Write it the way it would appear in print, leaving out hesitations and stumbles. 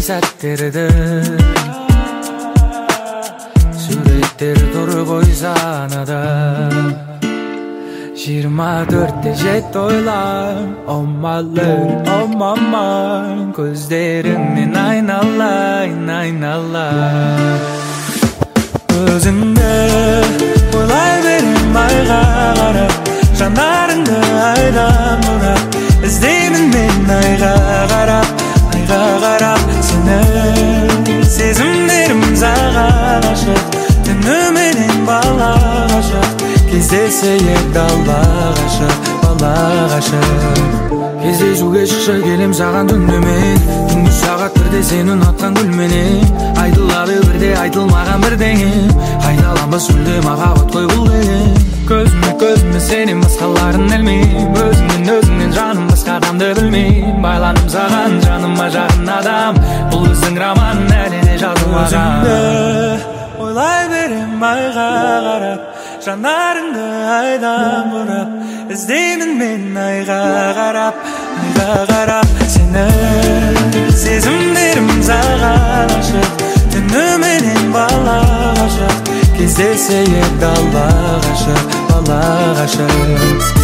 сәттерді суреттер тұр ғой санада 24-те жетті ойлам Oh my love, oh my mind көздеріңнен айналайын, айналайын өзіңді ойлай берем айға қарап жанарыңды айдан бұрап іздеймін мен айға қарап сені сезімдерім заға ғашық түніменен бала ғашық кездесе ек алла ғашық бала ғашық кездесуге шықшы келем саған түнімен түнгі сағат бірде сені ұнатқан гүлменен айтылады бірде айтылмаған бірдеңе қайталанбас мүлде махаббат қой бұл деген көзіме сенен басқаларын ілмеймін өзіңнен жаным басқа адамды білмеймін байландым саған жаныма жақын адам бұл біздің роман әлі де жазылмаған өзіңді ойлай берем айға қарап жанарыңды айдан бұрап іздеймін мен айға қарап сені сезімдерім заға ғашық түніменен бала ғашық кездесе ек алла ғашық бала ғашық